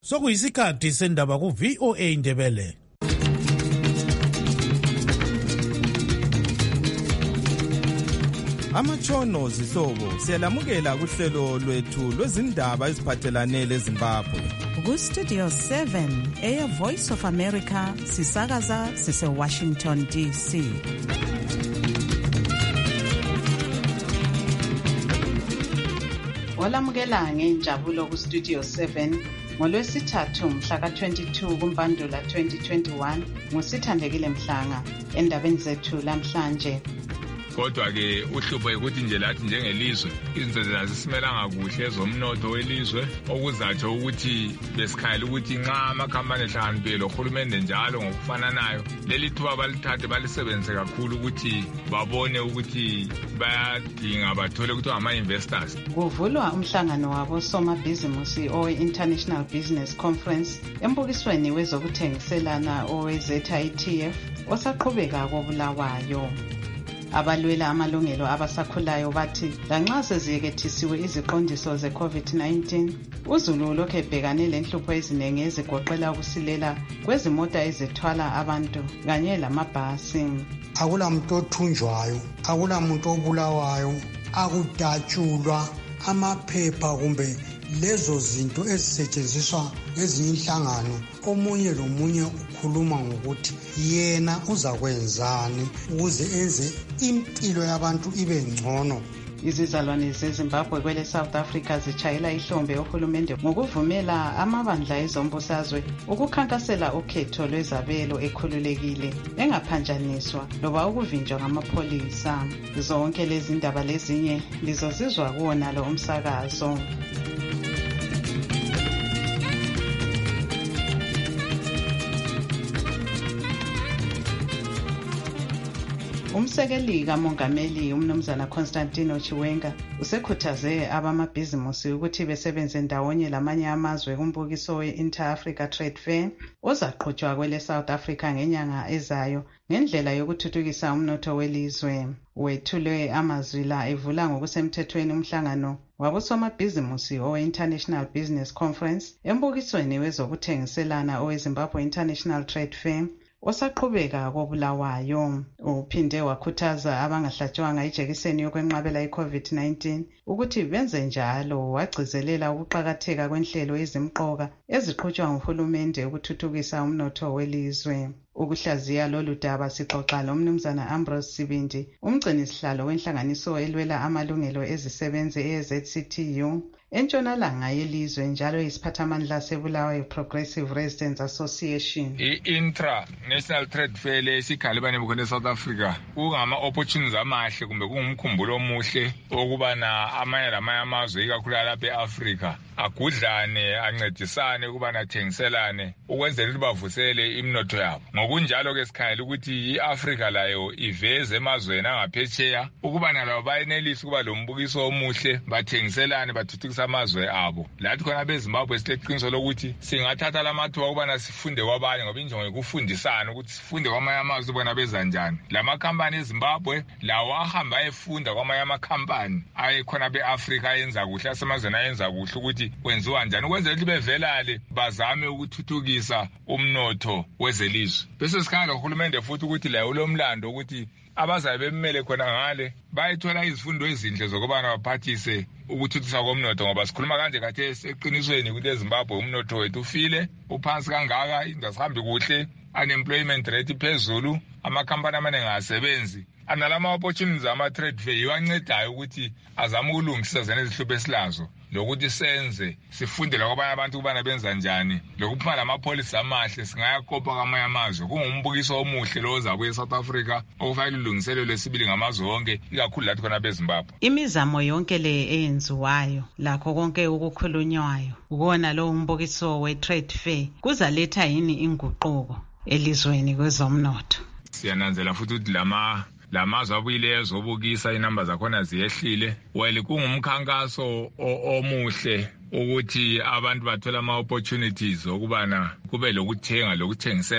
Sokuyisikhathi sendaba ku VOA Indebele. Amatshono zihlobo siyalamukela kuhlelo lwethu lwezindaba eziphathelane leZimbabwe. Ku Studio 7 Air Voice of America sisakaza sise Washington DC. Olamukela ngenjabulo ku Studio 7 ngolwesithathu mhla ka-22 kuMbandula 2021 nguSithandekile Mhlanga endabeni zethu lamhlanje. Kodwa-ke uhlupho ukuthi nje lathi njengelizwe izinto zazisimelanga kuhle ezomnotho welizwe okuzatsho ukuthi besikhalela ukuthi nxa amakhampani ehlakaniphile lohulumende njalo ngokufananayo leli thuba balithathe balisebenzise kakhulu ukuthi babone ukuthi bayadinga bathole ukuthi ama-investors. Kuvulwa umhlangano wabosomabhizimusi owe-International Business Conference embukisweni wezokuthengiselana owe-ZITF osaqhubeka koBulawayo. Abalwela amalungelo abasakhulayo bathi lanxa seziyekethisiwe iziqondiso ze-COVID-19 uZulu lokhu ebhekane lenhlupho eziningi ezigoqela ukusilela kwezimota ezithwala abantu kanye lamabhasi. Akulamuntu othunjwayo, akulamuntu obulawayo, akudatshulwa amaphepha kumbe lezo zinto ezisetshenziswa ngezinye inhlangano. Omunye lomunye ukhuluma ngokuthi yena uzakwenzani ukuze enze impilo yabantu ibe ngcono. Izizalwane zeZimbabwe kwele South Africa zitshayela ihlombe ohulumende ngokuvumela amabandla ezombusazwe ukukhankasela ukhetho lwezabelo ekhululekile engaphanjaniswa loba ukuvinjwa ngamapholisa. Zonke lezi ndaba lezinye lizozizwa kuwona lo umsakazo. Umsekeli kaMongameli uMnumzana Constantino Chiwenga usekhuthaze abamabhizimusi ukuthi besebenze ndawonye lamanye amazwe kumbukiso we-Inter-Africa Trade Fair ozaqhutshwa kwele South Africa ngenyanga ezayo ngendlela yokuthuthukisa umnotho welizwe. Wethule amazwi la evula ngokusemthethweni umhlangano wabosomabhizimusi owe-International Business Conference embukisweni wezokuthengiselana owe-Zimbabwe International Trade Fair osaqhubeka koBulawayo. Uphinde wakhuthaza abangahlatshwanga ijekiseni yokwenqabela i-COVID-19 ukuthi benze njalo, wagcizelela ukuqakatheka kwenhlelo ezimqoka eziqhutshwa nguhulumende ukuthuthukisa umnotho welizwe. Ukuhlaziya lolu daba sixoxa loMnumzana Ambrose Sibindi, umgcinisihlalo wenhlanganiso elwela amalungelo ezisebenzi eZCTU entshonalanga yelizwe njalo isiphathamandla seBulawayo Progressive Residents Association. I-Intra-National Trade Fair lesikhalibane bukhona South Africa kungama-opportunities amahle kumbe kungumkhumbulo omuhle okubana amanye lamanye amazwe ikakhulu alapha e-Afrika agudlane ancedisane ukubana athengiselane ukwenzela ukuthi bavusele imnotho yabo. Ngokunjalo-ke sikhangela ukuthi i-Afrika layo iveze emazweni angaphetsheya ukubana labo bayenelisa ukuba lo mbukiso omuhle bathengiselane bathuthukisa amazwe abo. Lathi khona beZimbabwe sileqiniso lokuthi singathatha lamathuba ukubana sifunde kwabanye ngoba injongo yokufundisana ukuthi sifunde kwamanye amazwe ukubana beza njani. Lamakhampani eZimbabwe lawo ahamba ayefunda kwamanye amakhampani ayekhona be-Afrika ayenza kuhle asemazweni ayenza kuhle ukuthi kwenziwa njani ukwenzela ukuthi bevelale bazame ukuthuthukisa umnotho wezelizwe. Bese sikhangela uhulumende futhi ukuthi layo ulomlando ukuthi abazabe bemele khona ngale bayithola izifundo ezinhle zokubana baphathise ukuthuthukisa komnotho ngoba sikhuluma kanje khathesi eqinisweni ukuthi eZimbabwe umnotho wethu ufile uphansi kangaka ingazihambi kuhle, unemployment rate phezulu, amakhampani amaningi asebenzi. Analama opportunities ama-trade fair iwancedayo ukuthi azame ukulungisisa zena izihlupho esilazo lokuthi senze sifundela kwabanye abantu ukubana benza njani lokuphuma lamapholisa amahle singayakopa kwamanye amazwe. Kungumbukiso omuhle lo ozabuye eSouth Africa okufanele ulungiselelwe sibili ngamazwe onke ikakhulu lathi khona beZimbabwe. Imizamo yonke le eyenziwayo lakho konke ukukhulunywayo ukona lo umbukiso we-trade fair kuzaletha yini inguquko elizweni kwezomnotho? Siyananzela futhi ukuthi lamazwe abuyileyo ezobukisa inamba zakhona ziyehlile. Kungumkhankaso omuhle ukuthi abantu bathola ama-opportunities okubana kube lokuthenga lokuthengiselana.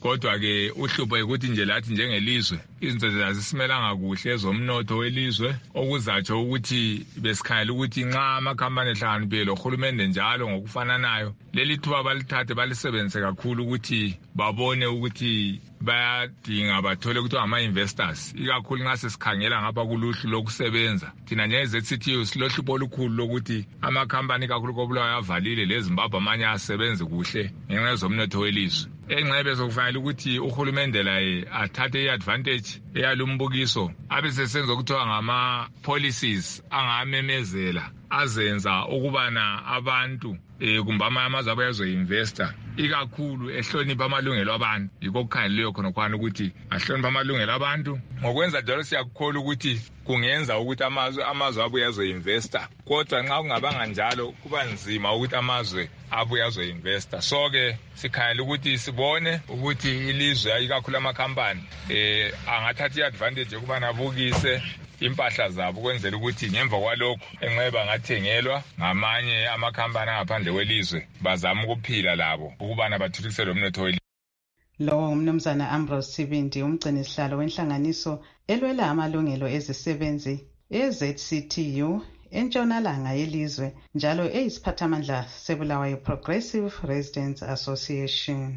kodwa-ke uhlupho ukuthi nje lathi njengelizwe izinto zazisimelanga kuhle ezomnotho welizwe okuzatsho ukuthi besikhayela ukuthi nxa amakhampani ehlakaniphile lohulumende njalo ngokufananayo leli thuba balithathe balisebenzise kakhulu ukuthi babone ukuthi bayadinga bathole ukuthi ama-investors ikakhulu nxa sesikhangela ngapha kuluhlu lokusebenza thina njenge-ZCTU silohlupho olukhulu lokuthi amakhampani ikakhulu koBulawayo avalile leZimbabwe amanye asebenzi kuhle ngenxa yezomnotho welizwe. Engxebe sokufanele ukuthi uhulumende laye athathe i-advantage eyalumbukiso abesesenza ukuthiwa ngama-policies angamemezela azenza ukubana abantu kumbe amazwe abayazoinvesta ikakhulu ehlonipha amalungelo abantu yikho kukhangeleyo khonokwana ukuthi ahlonipha amalungelo abantu. Ngokwenza njalo siyakukholwa ukuthi kungenza ukuthi amazwe abuye azoinvesta, kodwa nxa kungabanga njalo kuba nzima ukuthi amazwe abuye azoinvesta. So-ke sikhangela ukuthi sibone ukuthi ilizwe ikakhulu amakhampani angathatha i-advantage yokubana abukise impahla zabo ukwenzela ukuthi ngemva kwalokho enxeba angathengelwa ngamanye amakhampani angaphandle kwelizwe bazama ukuphila labo ukubana bathuthukise lo mnotho welizwe. Lowo umnumzana Ambrose Sibindi umgcini sihlalo wenhlanganiso elwela amalungelo ezisebenzi eZCTU entshonalanga yelizwe njalo eyisiphathamandla seBulawayo Progressive Residents Association.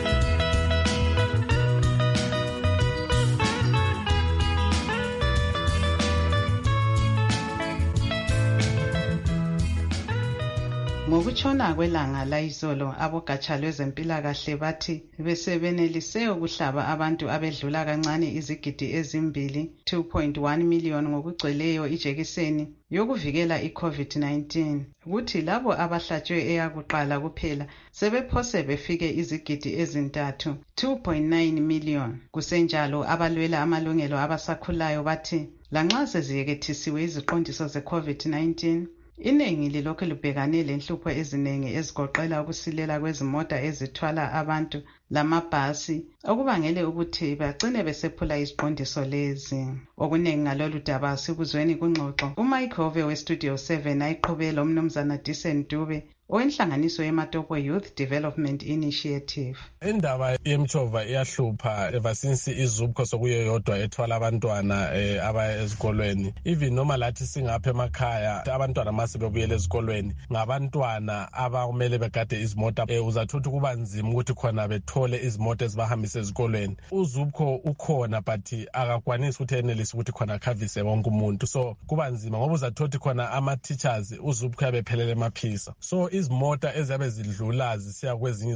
Ngokutshona kwelanga layizolo abogatsha lwezempilakahle bathi besebenelise ukuhlaba abantu abedlula kancane izigidi ezimbili 2.1 million ngokugcweleyo ijekiseni yokuvikela iCovid-19 kuthi labo abahlatshwe eyakuqala kuphela sebephose befike izigidi ezintathu 2.9 million. Kusenjalo abalwela amalungelo abasakhulayo bathi lanxa seziyekethisiwe iziqondiso zeCovid-19 iningi lilokhu libhekane lenhlupho eziningi ezigoqela ukusilela kwezimota ezithwala abantu lamabhasi okubangele ukuthi bagcine besephula iziqondiso lezi. Okuningi ngalolu daba sikuzweni kungxoxo uMike Hove weStudio 7 ayiqhubela umnumzana Disen Dube owenhlanganiso yeMatopo Youth Development Initiative. Indaba yemtshova iyahlupha ever since iZUBCO sokuyo yodwa ethwala abantwana abaya ezikolweni. Even noma lathi singapha emakhaya abantwana mase bebuyela ezikolweni ngabantwana abakumele begade izimota uzathuthi kuba nzima ukuthi khona bethole izimota ezibahambisa ezikolweni. uZUBCO ukhona but akakwanisi ukuthi enelise ukuthi khona khavise wonke umuntu, so kuba nzima ngoba uzathuthi khona ama-teachers uZUBCO yabephelele emaphisa. So izimota ezabe zidlula zisiya kwezinye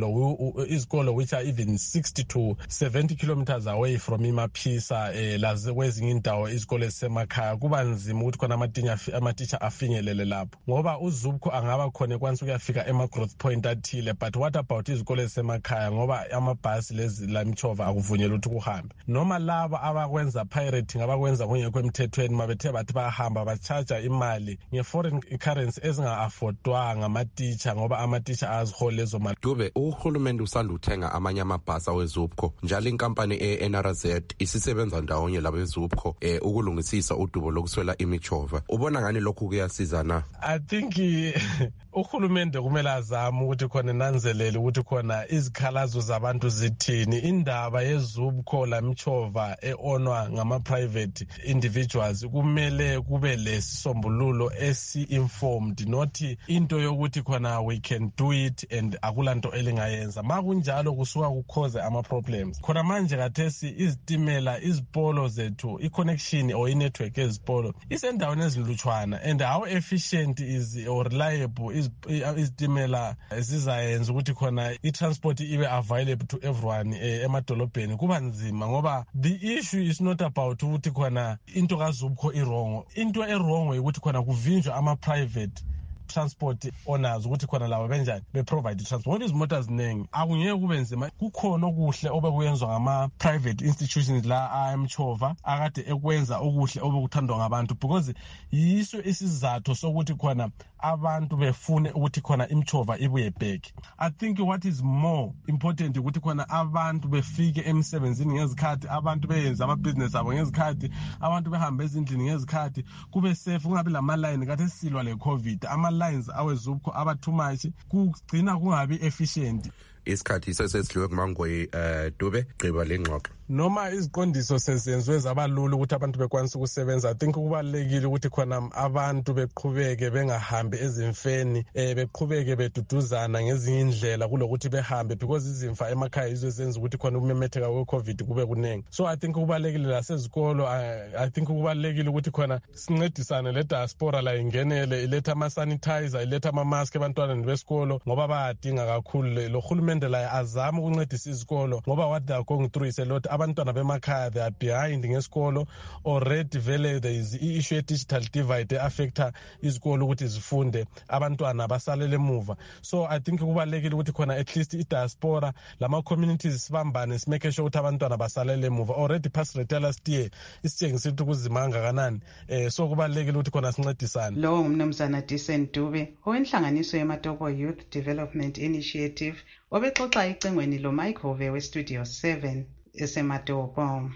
izikolo which are even 60 to 70 kilometers away from imaphisa laze kwezinye indawo izikole ezisemakhaya kuba nzima ukuthi khona ama-teacher afinyelele lapho ngoba uZUBCO angaba khona ekwanisa ukuyafika ema-growth point athile, but what about izikole ezisemakhaya ngoba amabhasi lezi lamtshova akuvunyelwa ukuthi kuhambe. Noma laba abakwenza pirating abakwenza kungekho emthethweni mabethe bathi bahamba bachaja imali nge-foreign currency ezinga-affordwanga ama-teacher ngoba ama-teacher azihola lezo mali. Dube, uhulumende usanda uthenga amanye amabhasi weZUBCO njalo inkampani eNRZ isisebenza ndawonye labeZUBCO ukulungisisa udubo lokuswela imitshova. Ubona ngani lokhu kuyasiza na? I think uhulumende kumele azame ukuthi khona nanzelele ukuthi khona izikhalazo zabantu zithini. Indaba yeZUBCO lamtshova eonwa ngama-private individuals kumele kube lesisombululo esi-informed, not into yokuthi khona we can do it and akulanto elingayenza. Makunjalo kusuka kukhoze ama-problems. Khona manje kathesi izitimela izipolo zethu i-connection or i-network ezipolo isendaweni ezilutshwana and how efficient is or reliable izitimela zizayenza ukuthi khona i-transport ibe available to everyone emadolobheni kuba nzima ngoba the issue is not about ukuthi khona into kaZUBCO irongo. Into erongo ukuthi khona kuvinjwa ama-private transport owners ukuthi khona laba benjani be-provide transport ngoba izimota ziningi akungeke kube nzima. Kukhona okuhle obekuyenzwa ngama-private institutions la amtshova akade ekwenza okuhle obekuthandwa ngabantu because yiso isizathu sokuthi khona abantu befune ukuthi khona imtshova ibuye back. I think what is more important ukuthi khona abantu befike emsebenzini ngezikhathi, abantu beyenza amabhizinesi abo ngezikhathi, abantu behambe ezindlini ngezikhathi, kube safe kungabi lama-line kade silwa le-COVID. Ama-lines aweZUBCO aba too much kugcina kungabi efficient. isikhathi sesidliwe kuMangoyi. Dube gqiba lengxoxo. Noma iziqondiso sezenziwe zabalula ukuthi abantu bekwanisa ukusebenza, I think kubalekile ukuthi khona abantu beqhubeke bengahambi ezimfeni, beqhubeke beduduzana ngezinye indlela kulokuthi behambe, because izimfa emakhaya yizo ezenza ukuthi khona ukumemetheka kwe-COVID kube kunengi. So I think kubalekile lasezikolo, I think kubalekile ukuthi khona sincedisane le diaspora la ingenele, iletha ama-sanitizer, iletha ama-mask ebantwaneni besikolo ngoba bayadinga kakhulu. Lo hulumende la azama ukuncedisa izikolo ngoba what they are going through is a lot. Abantwana bemakhaya they are behind ngesikolo already. Vele there is issue digital divide affecta izikolo ukuthi zifunde, abantwana basalele emuva. So I think kubalekile ukuthi khona at least i-diaspora lama communities sibambane simake sure ukuthi abantwana basalele emuva. Already past rate last year isitshengisa ukuthi kuzimanga kanani, so kubalekile ukuthi khona sincedisane. Lo umnumzana Decent Dube owenhlanganiso yeMatopo Youth Development Initiative obexoxa icengweni lo Mike Hove we Studio 7 eseMatopo.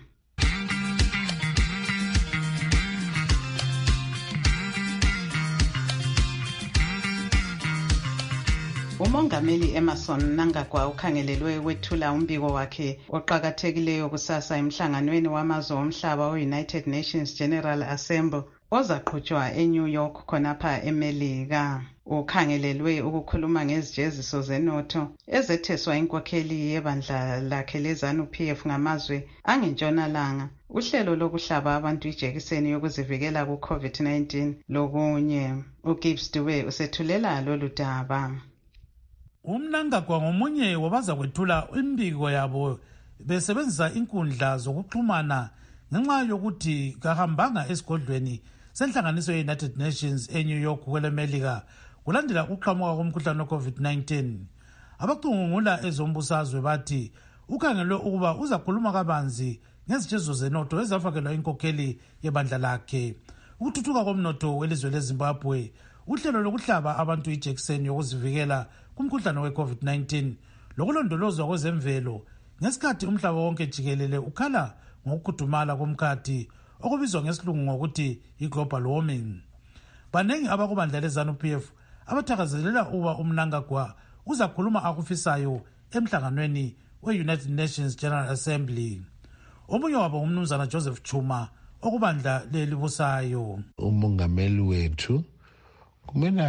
Umongameli Emerson Mnangagwa ukhangelelwe wethula umbiko wakhe oqhakathekileyo kusasa emhlanganweni wamazwe omhlaba we-United Nations General Assembly ozaqhutshwa eNew York khonapha eMelika. Ukhangelelwe ukukhuluma ngezijeziso zenotho ezetheswa inkokheli yebandla lakhe leZANU-PF ngamazwe angentshonalanga, uhlelo lokuhlaba abantu ijekiseni yokuzivikela ku-COVID-19 lokunye. uGibbs Dube usethulela lolu daba. UMnangagwa ngomunye wabazakwethula imbiko yabo besebenzisa inkundla zokuxhumana ngenxa yokuthi kahambanga esigodlweni senhlanganiso ye-United Nations eNew York kwelemelika kulandela ukuqhamuka komkhuhlane we-COVID-19. Abacungungula ezombusazwe bathi ukhangelwe ukuba uzakhuluma kabanzi ngezijeziso zenotho ezafakelwa inkokheli yebandla lakhe, ukuthuthuka komnotho welizwe leZimbabwe, uhlelo lokuhlaba abantu ijekiseni yokuzivikela kumkhuhlane we-COVID-19 lokulondolozwa kwezemvelo ngesikhathi umhlaba wonke jikelele ukhala ngokukhudumala komkhathi okubizwa ngesilungu ngokuthi i-global warming. Banengi abakubandla leZANU-PF abathakazelela uba uMnangagwa uzakhuluma akufisayo emhlanganweni we-United Nations General Assembly. Omunye wabo umnumzana Joseph Chuma okubandla lelibusayo. Umongameli wethu kumele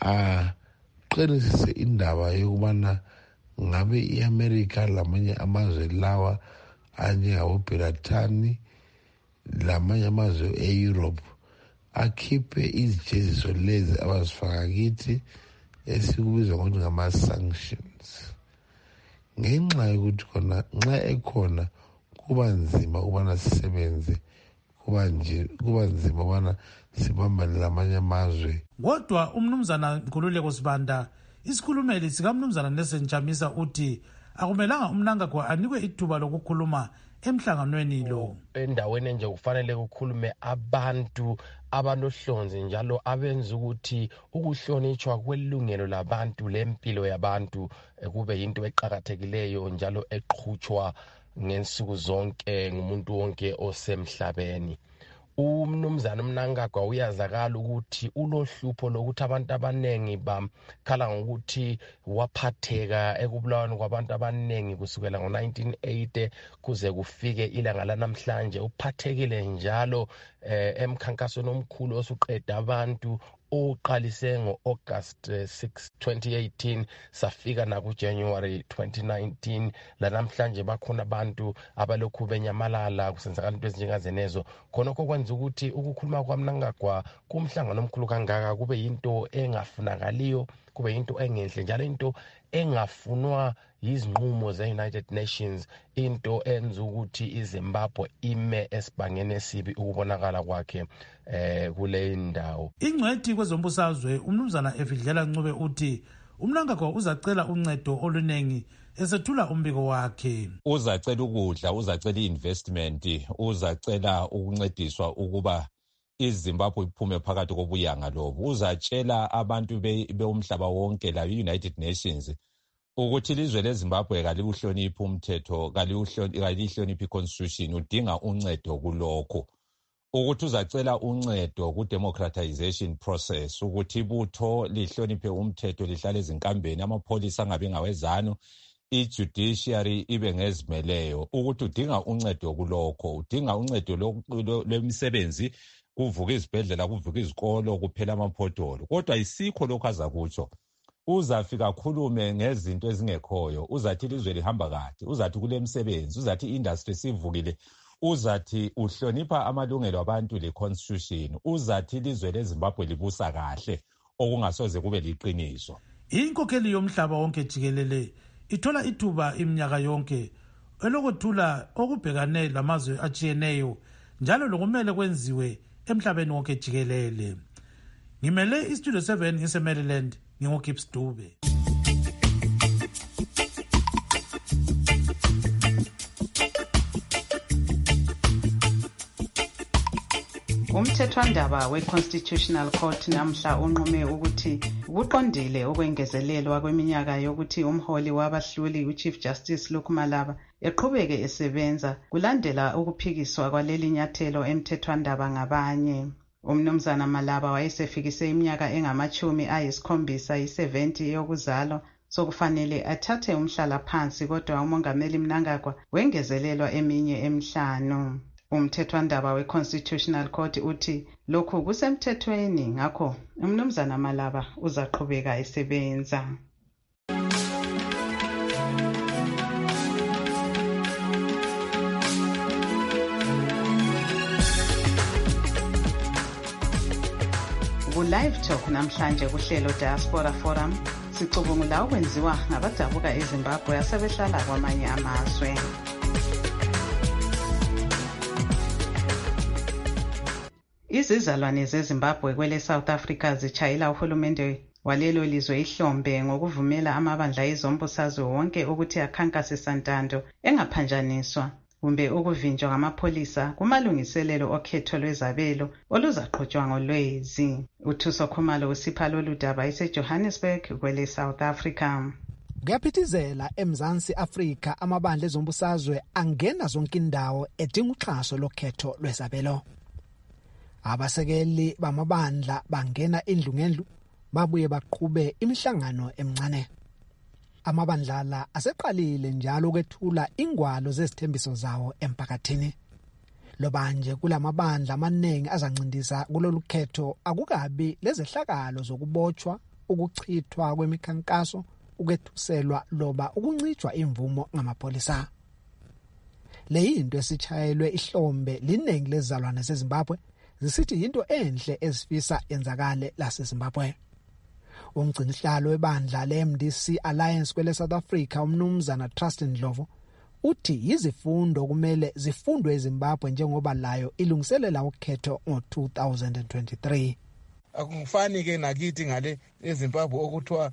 aqinisekise indaba yokubana ngabe iAmerica lamanye amazwe lawa anjengaboBritani lamanye amazwe e-Europe akhiphe izijeziso lezi abazifaka kithi esikubiza ngokuthi ngama-sanctions, ngenxa yokuthi khona nxa ekhona kuba nzima ukubana sisebenze, kuba nzima ukubana sibambane lamanye amazwe. Kodwa umnumzana Nkululeko Sibanda, isikhulumeli sikamnumzana Nelson Chamisa, uthi akumelanga uMnangagwa anikwe ithuba lokukhuluma emhlanganweni lo. Endaweni nje kufanele kukhulume abantu abanohlonze njalo abenza ukuthi ukuhlonitshwa kwelungelo labantu lempilo yabantu kube yinto eqhakathekileyo njalo eqhutshwa ngensuku zonke ngumuntu wonke osemhlabeni. Umnumzana Mnangagwa uyazakala ukuthi ulohlupho lokuthi abantu abanengi bakhala ngokuthi waphatheka ekubulaweni kwabantu abanengi kusukela ngo-1980 kuze kufike ilanga lanamhlanje. Uphathekile njalo emkhankasweni omkhulu osuqeda abantu oqalise ngo-August 6, 2018 safika nakuJanuary 2019. Lanamhlanje bakhona abantu abalokhu benyamalala kusenzakala into ezinjengazenezo. Khonokho kwenza ukuthi ukukhuluma kwaMnangagwa kumhlangano omkhulu kangaka kube yinto engafunakaliyo, kube yinto engenhle njalo into engafunwa yizinqumo ze-United Nations, into enza ukuthi iZimbabwe ime esibangeni esibi ukubonakala kwakhe kule ndawo. Ingcwethi kwezombusazwe umnumzana Efidlela Ncube uthi uMnangagwa uzacela uncedo olunengi esethula umbiko wakhe. Uzacela ukudla, uzacela i-investment, uzacela ukuncediswa ukuba iZimbabwe iphume phakathi kobuyanga lobu. Uzatshela abantu beumhlaba wonke la United Nations ukuthi ilizwe leZimbabwe kaliwuhloniphi umthetho, kalihloniphi i-constitution, udinga uncedo kulokho. Ukuthi uzacela uncedo ku-democratization process, ukuthi ibutho lihloniphe umthetho lihlale ezinkambeni, amapholisa angabi ngawezanu, i-judiciary ibe ngezimeleyo, ukuthi udinga uncedo kulokho, udinga uncedo lwemisebenzi, kuvuka izibhedlela, kuvuka izikolo, kuphela amaphodolo. Kodwa isikho lokho azakutsho. Uzafika akhulume ngezinto ezingekhoyo, uzathi ilizwe lihamba kahle, uzathi kulemisebenzi, uzathi i-industry sivukile, uzathi uhlonipha amalungelo abantu le-constitution, uzathi ilizwe leZimbabwe libusa kahle, okungasoze kube liqiniso. Inkokheli yomhlaba wonke jikelele ithola ithuba iminyaka yonke elokuthula okubhekane lamazwe atshiyeneyo njalo lokumele kwenziwe emhlabeni wonke jikelele. Ngimele iStudio 7 ngise-Maryland, nginguGibbs Dube. Umthethwandaba we-Constitutional Court namhla unqume ukuthi kuqondile ukwengezelelwa kweminyaka yokuthi umholi wabahluli uChief Justice Luke Malaba eqhubeke esebenza kulandela ukuphikiswa kwaleli nyathelo emthethwandaba ngabanye. Umnumzana Malaba wayesefikise iminyaka engama-70 yokuzalwa, sokufanele athathe umhlala phansi, kodwa umongameli Mnangagwa wengezelelwa eminye emihlanu. Umthethwandaba we-Constitutional Court uthi lokhu kusemthethweni, ngakho umnumzana Malaba uzaqhubeka esebenza. Ku-Live Talk namhlanje kuhlelo Diaspora Forum sicubungula okwenziwa ngabadabuka eZimbabwe asebehlala kwamanye amazwe. Izizalwane zeZimbabwe kwele South Africa zitshayela uhulumende walelo lizwe ihlombe ngokuvumela amabandla ezombusazwe wonke ukuthi akhankase santando engaphanjaniswa kumbe ukuvinjwa ngamapholisa kumalungiselelo okhetho lwezabelo oluzaqhutshwa ngoLwezi. uThuso Khumalo usipha lolu daba eseJohannesburg kwele South Africa. Kuyaphithizela eMzansi Afrika amabandla ezombusazwe angena zonke indawo edinga uxhaso lokhetho lwezabelo. Abasekeli bamabandla bangena indlu ngendlu babuye baqhube imihlangano emncane. Amabandla la aseqalile njalo ukwethula ingwalo zezithembiso zawo emphakathini. Lobanje kulamabandla amaningi azancindisa kulolu khetho akukabi lezehlakalo zokubotshwa, ukuchithwa kwemikhankaso, ukwethuselwa loba ukuncitshwa imvumo ngamapholisa. Leyinto esitshayelwe ihlombe linengi lezizalwane zeZimbabwe zisithi into enhle ezifisa yenzakale laseZimbabwe. Umgcinihlalo webandla le-MDC Alliance kwele South Africa umnumzana Trust Ndlovu uthi izifundo kumele zifundwe eZimbabwe njengoba layo ilungiselela ukhetho ngo-2023. Akungifani ke nakithi ngale eZimbabwe okuthiwa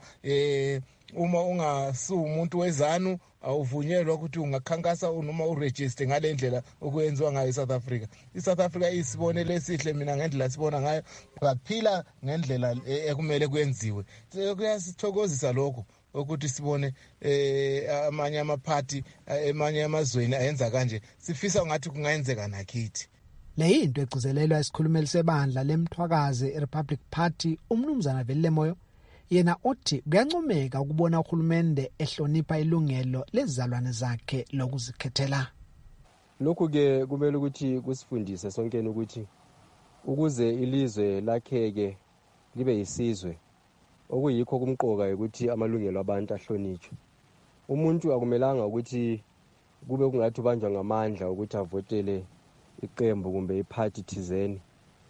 uma ungasumuntu wezanu awuvunyelwa ukuthi ungakhankasa noma uregister ngale ndlela okwenziwa ngayo eSouth Africa. iSouth Africa isibonele esihle mina ngendlela sibona ngayo, baphila ngendlela ekumele kwenziwe. Kuyasithokozisa lokho ukuthi sibone amanye amaphathi amanye amazweni ayenza kanje, sifisa ngathi kungayenzeka nakithi. Leyinto egcizelelwa isikhulumeli sebandla lemthwakazi Republic Party umnumzana Velile Moyo, yena othi kuyancomeka ukubona uhulumende ehlonipha ilungelo lezizalwane zakhe lokuzikhethela. Lokhu ke kumele ukuthi kusifundise sonke ukuthi ukuze ilizwe lakheke libe yisizwe, okuyikho kumqoka ukuthi amalungelo abantu ahlonitshwe. Umuntu akumelanga ukuthi kube kungathi ubanjwa ngamandla ukuthi avotele iqembu kumbe iphathi thizeni.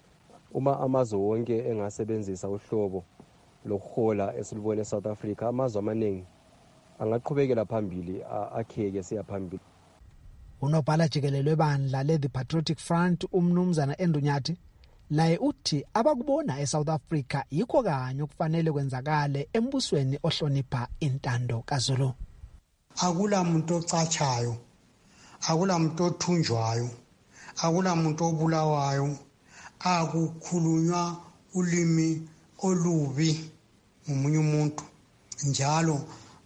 Uma amazwe wonke engasebenzisa uhlobo lokuhola esilibone eSouth Africa, amazwe amaningi angaqhubekela phambili akheke siya phambili. Unobhala jikelele webandla le-The Patriotic Front umnumzana Endunyathi laye uthi abakubona eSouth Africa yikho kanye okufanele kwenzakale embusweni ohlonipha intando kaZulu. Akula muntu ocatshayo, akula muntu othunjwayo, akula muntu obulawayo, akukhulunywa ulimi olubi umunye umuntu, njalo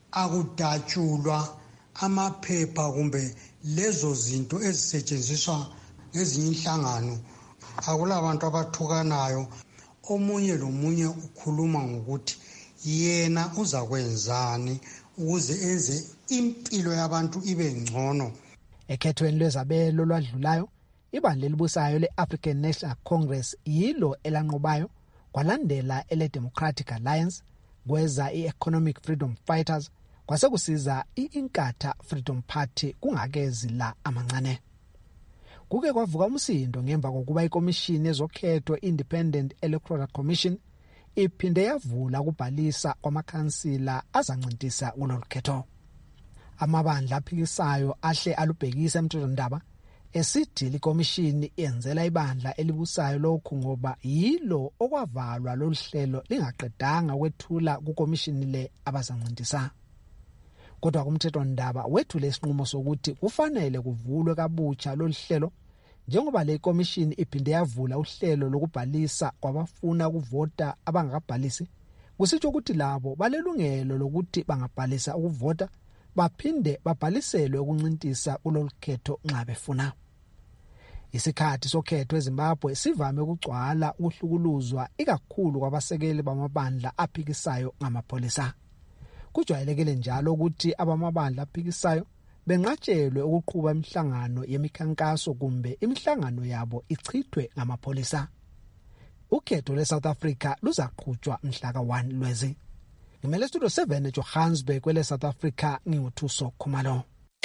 akudatshulwa amaphepha kumbe lezo zinto ezisetshenziswa ngezinye inhlangano. Akula abantu abathukanayo, omunye lomunye ukhuluma ngokuthi yena uzakwenzani ukuze enze impilo yabantu ibe ngcono. Ekhethweni lwezabelo lwadlulayo, ibandla elibusayo le-African National Congress yilo elanqobayo, kwalandela ele-Democratic Alliance, kweza i-Economic Freedom Fighters, kwase kusiza i-Inkatha Freedom Party kungakezi la amancane. Kuke kwavuka umsindo ngemva kokuba ikomishini ezokhetho Independent Electoral Commission iphinde yavula ukubhalisa kwamakhansila azancintisa kulolu khetho. Amabandla aphikisayo ahle alubhekisa emthethwandaba esithi likomishini yenzela ibandla elibusayo lokhu ngoba yilo okwavalwa lolu hlelo lingaqedanga ukwethula kukomishini le abazancintisa. Kodwa kumthethwandaba wethule isinqumo sokuthi kufanele kuvulwe kabutsha lolu hlelo njengoba le komishini iphinde yavula uhlelo lokubhalisa kwabafuna ukuvota abangakabhalisi. Kusitsho ukuthi labo balelungelo lokuthi bangabhalisa ukuvota baphinde babhaliselwe ukuncintisa kulolu khetho nxa befuna. Isikhathi sokhetho eZimbabwe sivame ukugcwala ukuhlukuluzwa ikakhulu kwabasekeli bamabandla aphikisayo ngamapholisa. Kujwayelekile njalo ukuthi abamabandla aphikisayo benqatshelwe ukuqhuba imihlangano yemikhankaso kumbe imihlangano yabo ichithwe ngamapholisa. Ukhetho le-South Africa luzaqhutshwa mhla ka-1 Lwezi. Ngimele Studio 7 eJohannesburg kwele South Africa, nginguthuso Khumalo.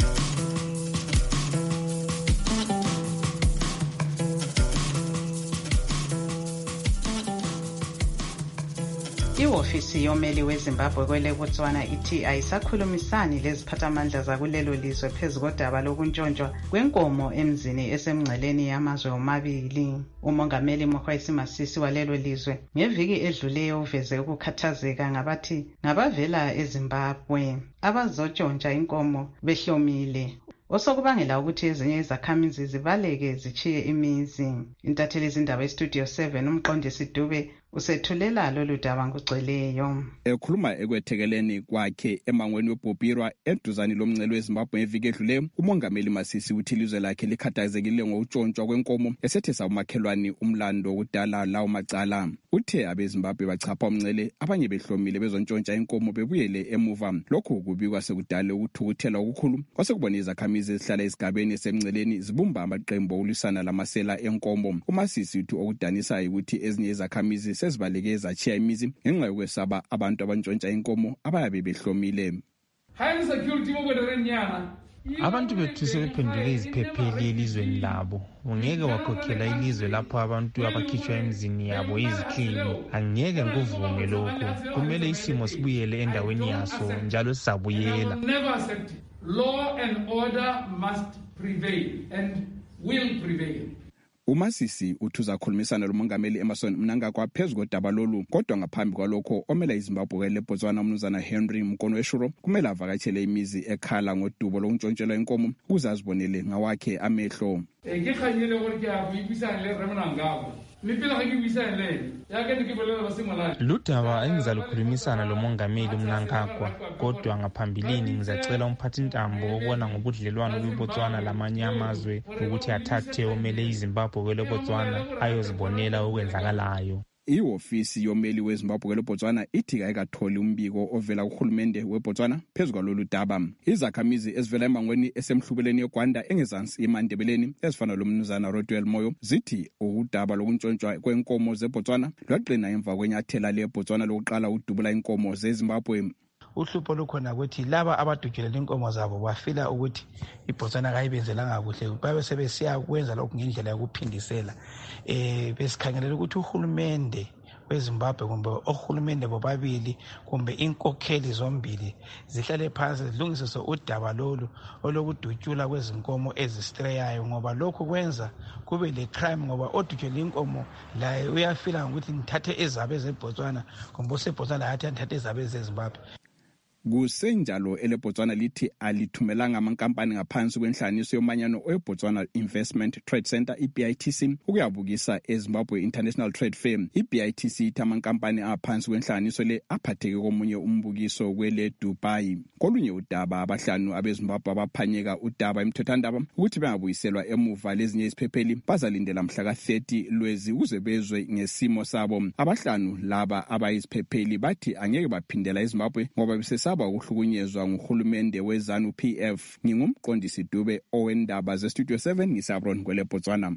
Iofisi yomeli weZimbabwe kwele Botswana ithi ayisakhulumisani leziphathamandla zakulelo lizwe phezu kodaba lokuntshontshwa kwenkomo emzini esemngceleni yamazwe omabili. Umongameli Mokgweetsi Masisi walelo lizwe ngeviki edluleyo uveze ukukhathazeka ngabathi ngabavela eZimbabwe abazotshontsha inkomo behlomile, osokubangela ukuthi ezinye izakhamizi zibaleke zichiye imizi. Intatheli izindaba eStudio 7 umqondisi Dube usethulela lolu daba ngugcweleyo. Ekhuluma ekwethekeleni kwakhe emangweni weBhobhirwa eduzane lomngcele weZimbabwe ngeviki edluleyo, umongameli Masisi uthi ilizwe lakhe likhathazekile ngokutshontshwa kwenkomo esethesa umakhelwane umlando wokudala lawo macala. Uthe abeZimbabwe bachapha umngcele abanye behlomile bezontshontsha inkomo bebuyele emuva. Lokhu kubikwa sekudala ukuthukuthela okukhulu kwasekubona izakhamizi ezihlala esigabeni semngceleni zibumba amaqembu okulwisana lamasela enkomo. uMasisi uthi okudanisa ukuthi ezinye izakhamizi sezibaleke zachiya imizi ngenxa yokwesaba abantu abantshontsha inkomo abayabe behlomile. Abantu bethu sebephenduke iziphepheli elizweni labo. Ungeke wakhokhela ilizwe lapho abantu abakhishwa emzini yabo izikhini. Angeke ngikuvume lokhu. Kumele isimo sibuyele endaweni yaso njalo sizabuyela. Law and order must prevail and will prevail. uMasisi uthi uzakhulumisana lomongameli Emmerson Mnangagwa phezu kodaba lolu, kodwa ngaphambi kwalokho omela iZimbabwe leBotswana umnumzana Henry Mkonweshuro kumele avakatshele imizi ekhala ngodubo lokuntshontshelwa inkomo ukuze azibonele ngawakhe amehlo. Ludaba engizalukhulumisana lomongameli uMnangagwa, kodwa ngaphambilini ngizacela umphathintambo obona ngobudlelwano beBotswana lamanye amazwe ukuthi athathe omele iZimbabwe kwele Botswana ayozibonela okwenzakalayo. Iofisi yomeli weZimbabwe leBotswana ithi ayikatholi umbiko ovela kuhulumende weBotswana phezu kwalolu daba. Izakhamizi ezivela emangweni esemhlubeleni yeGwanda engezansi eMandebeleni ezifana lomnumzana Rodwell Moyo zithi udaba lokuntshontshwa kwenkomo zeBotswana lwaqina emva kwenyathela leBotswana lokuqala udubula inkomo zeZimbabwe. Uhlupho lukhona ukuthi laba abadujelela inkomo zabo bafila ukuthi iBotswana kayibenzelanga kuhle, babe sebesiya kwenza lokhu ngendlela yokuphindisela. Besikhangelela ukuthi uhulumende weZimbabwe kumbe ohulumende bobabili kumbe inkokheli zombili zihlale phansi zilungise udaba lolu olokudutshula kwezinkomo ezistreyayo, ngoba lokhu kwenza kube le crime, ngoba odutshela inkomo la uyafila ukuthi ngithathe ezabe zeBotswana kumbe useBotswana yathi ngithathe ezabe zeZimbabwe. Kusenjalo eleBotswana lithi alithumelanga amankampani ngaphansi kwenhlanganiso yomanyano weBotswana Investment Trade Center iBITC ukuyabukisa eZimbabwe International Trade Fair. iBITC ithi amankampani aphansi kwenhlanganiso le aphatheke komunye umbukiso kwele Dubai. Kolunye udaba abahlanu abeZimbabwe abaphanyeka udaba emthethwandaba ukuthi bengabuyiselwa emuva lezinye iziphepheli bazalindela mhla ka-30 Lwezi ukuze bezwe ngesimo sabo. Abahlanu laba abayiziphepheli bathi angeke baphindela eZimbabwe ngoba besesa besaba ukuhlukunyezwa nguhulumende weZANU PF. Ngingumqondisi Dube owendaba zeStudio 7 ngisabron kwele Botswana.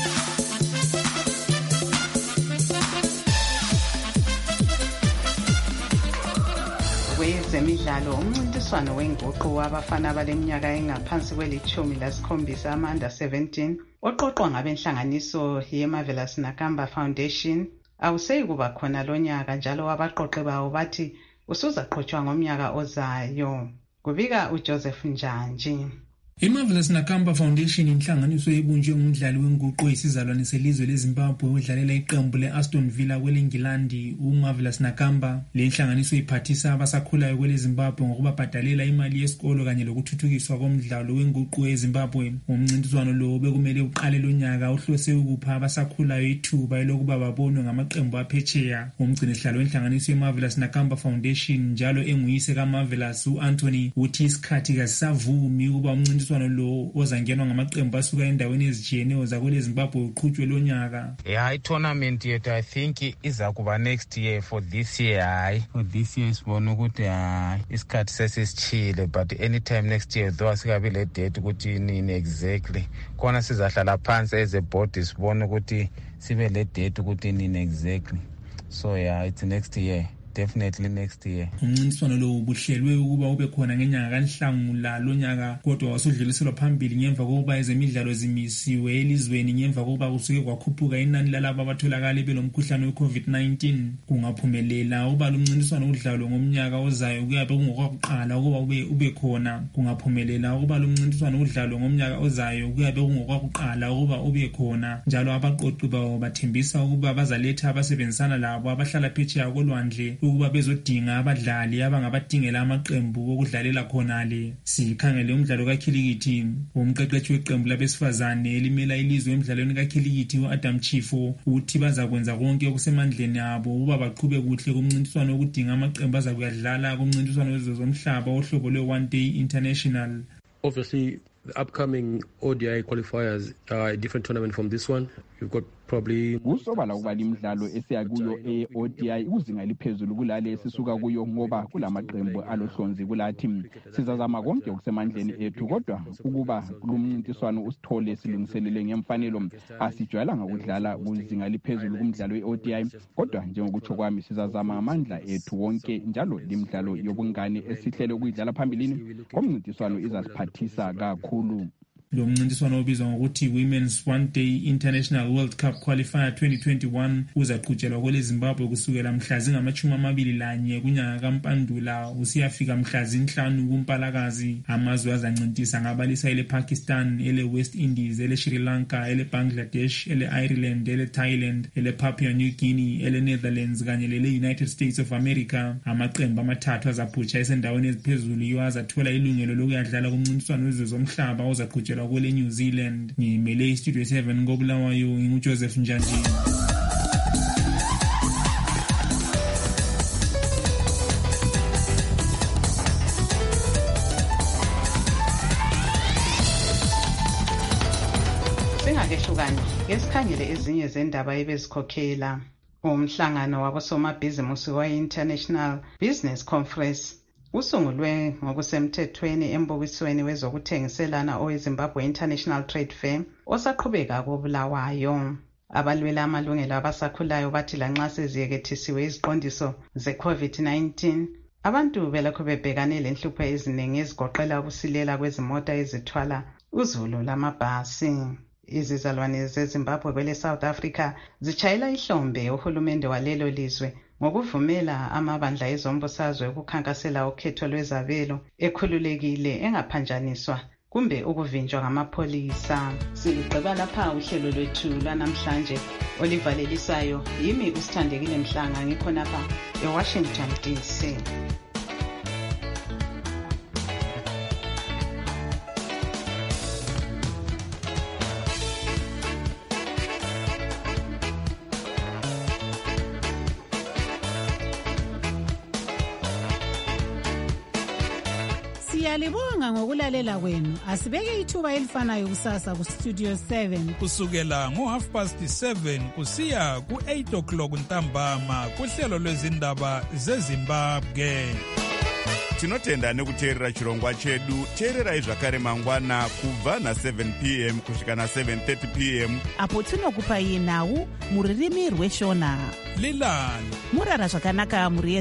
Kwezemidlalo, umncintiswano wenguqu wabafana abaleminyaka engaphansi kweli-17 ama-under 17 oqoqwa ngabenhlanganiso ye-Marvelous Nakamba Foundation awuseyi kuba khona lonyaka, njalo abaqoqi bawo bathi usuzaqhutshwa ngomnyaka ozayo. Kubika uJoseph Njanji. I-Marvelous Nakamba Foundation inhlanganiso ebunjwe umdlali wenguqu isizalwane selizwe leZimbabwe odlalela iqembu le-Aston Villa kwelengilandi uMarvelous Nakamba. Le nhlanganiso iphathisa abasakhulayo kweleZimbabwe ngokubabhadalela imali yesikolo kanye lokuthuthukiswa komdlalo wenguqu eZimbabwe. Umncintiswano lo bekumele uqale lonyaka uhlose ukupha abasakhulayo ithuba elokuba babonwe ngamaqembu aphetsheya. Umgcinisihlalo wenhlanganiso ye-Marvelous Nakamba Foundation njalo enguyise kaMarvelous u-Anthony uthi isikhathi kasisavumi ukuba umncintiswano lo ozangenwa ngamaqembu asuka endaweni ezijiyeneyo zakweleZimbabwe uqhutshwe lonyaka. I-tournament yethu I think iza kuba next year. For this year sibona ukuthi isikhathi sesisichile, but anytime next year though asikabi le date ukuthi nini exactly. Khona sizahlala phansi as a board sibona ukuthi sibe le date ukuthi nini exactly. So it's next year. Definitely next year. Umncintiswano lo ubuhlelwe ukuba ube khona ngenyanga kaNhlangula lonyaka, kodwa wasudluliselwa phambili ngemva kokuba ezemidlalo zimisiwe elizweni ngemva kokuba kusuke kwakhuphuka inani lalabo abatholakala belomkhuhlane we-COVID-19. Kungaphumelela ukuba lo mncintiswano udlalwe ngomnyaka ozayo kuyabe kungokwakuqala ukuba ube khona. Kungaphumelela ukuba lo mncintiswano udlalwe ngomnyaka ozayo kuyabe kungokwakuqala ukuba ube khona. Njalo abaqoqi bawo bathembisa ukuba bazaletha abasebenzisana labo abahlala phetsheya kolwandle ukuba bezodinga abadlali abangabadingela amaqembu okudlalela khonale. Sikhangele umdlalo kakhilikithi. Umqeqeshi weqembu labesifazane elimela ilizwe emidlalweni kakhilikithi u-Adam Chifo uthi bazakwenza konke okusemandleni abo ukuba baqhube kuhle kumncintiswano wokudinga amaqembu azakuyadlala kumncintiswano wezomhlaba ohlobo lwe-One Day International. Obviously, the upcoming ODI qualifiers are a different tournament from this one. You've got probably kusobala ukuba imidlalo esiya kuyo e-ODI kuzinga liphezulu kulale esisuka kuyo ngoba kulamaqembu alohlonzi kulathi. Sizazama konke okusemandleni ethu kodwa ukuba kulumncintiswano usithole silungiselele ngemfanelo. Asijwayelanga ukudlala kuzinga liphezulu kumdlalo we-ODI kodwa njengokutsho kwami sizazama amandla ethu wonke, njalo limidlalo yobungane esihlele ukuyidlala phambilini komncintiswano izasiphathisa kakhulu. Lo mncintiswano obizwa ngokuthi Women's One Day International World Cup Qualifier 2021 uzaqhutshelwa kweleZimbabwe kusukela mhla zingama-21 kunyanga kaMpandula usiyafika mhla zinhlanu kuMpalakazi. Amazwe azancintisa ngabalisa ele-Pakistan, ele-West Indies, ele-Sri Lanka, ele-Bangladesh, ele-Ireland, ele-Thailand, ele-Papua New Guinea, ele-Netherlands kanye lele-United States of America. Amaqembu amathathu azaphutsha esendaweni eziphezulu yiwo azathola ilungelo lokuyadlala kumncintiswano wezomhlaba ozaqhutshelwa kwele New Zealand. Ngimele iStudio 7 ngobulawayo nginguJoseph Njanji. Singakehlukani ngesikhangele ezinye zendaba ebezikhokhela. Umhlangano wabosomabhizimusi we-International Business Conference usungulwe ngokusemthethweni embukisweni wezokuthengiselana oweZimbabwe International Trade Fair osaqhubeka koBulawayo. Abalwela amalungelo abasakhulayo bathi lanxa seziyekethisiwe iziqondiso ze-COVID-19 abantu belokhu bebhekane lenhlupho eziningi ezigoqela ukusilela kwezimota ezithwala uzulu lamabhasi. Izizalwane zeZimbabwe kwele South Africa zitshayela ihlombe uhulumende walelo lizwe ngokuvumela amabandla ezombusazwe ukukhankasela ukhetho lwezabelo ekhululekile engaphanjaniswa kumbe ukuvinjwa ngamapholisa. Siligqiba lapha uhlelo lwethu lwanamhlanje olivalelisayo yimi uSithandekile Mhlanga ngikhonapha eWashington DC. Siyalibonga ngokulalela kwenu. Asibeke ithuba elifanayo kusasa ku Studio 7 kusukela ngo7:30 kusiya ku8 o'clock ntambama kuhlelo lwezindaba zeZimbabwe. tinotenda nekuteerera chirongwa chedu. Teererai zvakare mangwana kubva na7 p.m. kusvika na7:30 p.m. apo tinokupai nhau muririmi rweshona. Lilani murara zvakanaka muri